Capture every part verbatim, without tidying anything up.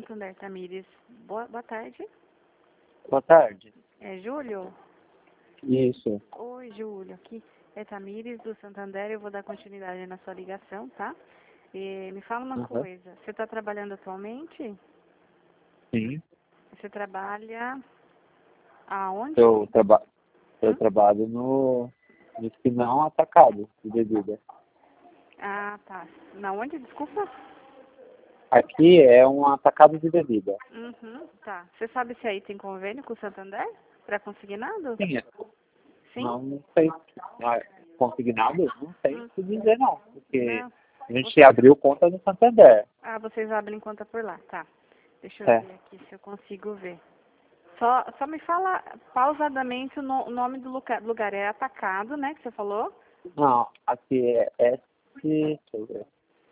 Santander, Tamires. Boa, boa tarde. Boa tarde. É Júlio? Isso. Oi, Júlio. Aqui é Tamires do Santander. Eu vou dar continuidade na sua ligação, tá? E me fala uma Uhum. coisa. Você está trabalhando atualmente? Sim. Você trabalha aonde? Eu, traba eu Hum? trabalho no, no Espinão Atacado de bebida. Ah, tá. Na onde? Desculpa? Aqui é um atacado de bebida. Uhum, tá. Você sabe se aí tem convênio com o Santander? Para consignado? Sim, é. Sim? Não, não sei. Ah, consignado? Não sei Hum. o que dizer, não. Porque Não. a gente abriu conta no Santander. Ah, vocês abrem conta por lá, tá. Deixa eu É. ver aqui se eu consigo ver. Só, só me fala pausadamente o, no, o nome do lugar, lugar. É Atacado, né, que você falou? Não, aqui é S. Deixa eu ver.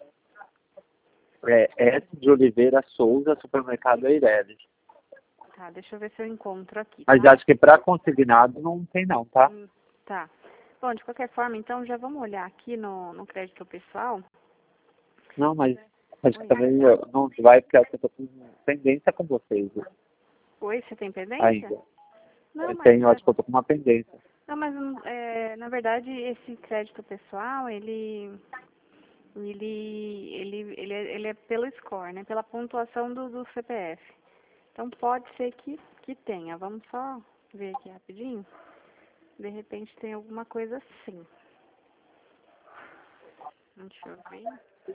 É S de Oliveira Souza, Supermercado Eireles. Tá, deixa eu ver se eu encontro aqui, Mas tá? acho que para consignado não tem não, tá? Hum, tá. Bom, de qualquer forma, então, já vamos olhar aqui no, no crédito pessoal. Não, mas acho que Oi. também eu não vai porque eu estou com pendência com vocês Oi, você tem pendência? ainda. Não, Eu mas, tenho, acho que eu estou com uma pendência. não, mas hum, é, na verdade, esse crédito pessoal, ele, ele, ele, ele, é, ele é pelo score, né? Pela pontuação do, do C P F. Então, pode ser que, que tenha. Vamos só ver aqui rapidinho. De repente, tem alguma coisa assim. Deixa eu ver.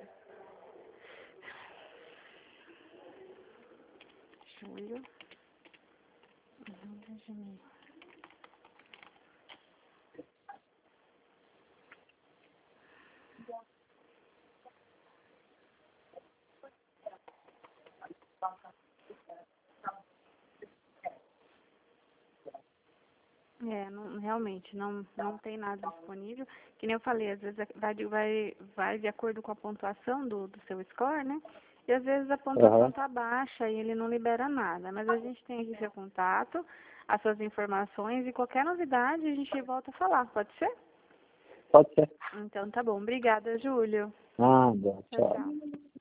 Julho. Julho, janeiro. É, não, realmente, não, não tem nada disponível. Que nem eu falei, às vezes vai, de- vai, vai de acordo com a pontuação do, do seu score, né? E às vezes a pontuação Aham. tá baixa e ele não libera nada. Mas a gente tem aqui seu contato, as suas informações e qualquer novidade a gente volta a falar, pode ser? Pode ser. Então tá bom. Obrigada, Júlio. Nada, Tchau, tchau. tchau.